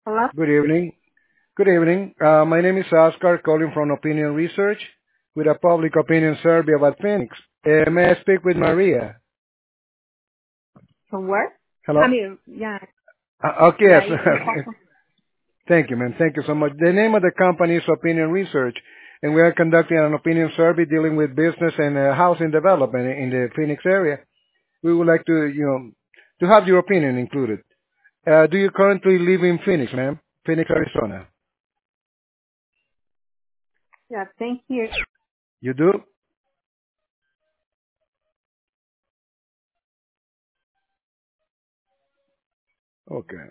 Hello? Good evening. Good evening. My name is Oscar, calling from Opinion Research with a public opinion survey about Phoenix. May I speak with Maria? From work? I Hello? mean, yeah, Okay, yeah, yes. you call from, Thank you, ma'am. Thank you so much. The name of the company is Opinion Research, and we are conducting an opinion survey dealing with business and housing development in the Phoenix area. We would like to have your opinion included. Do you currently live in Phoenix, ma'am? Phoenix, Arizona. yeah, thank you. You do? Okay.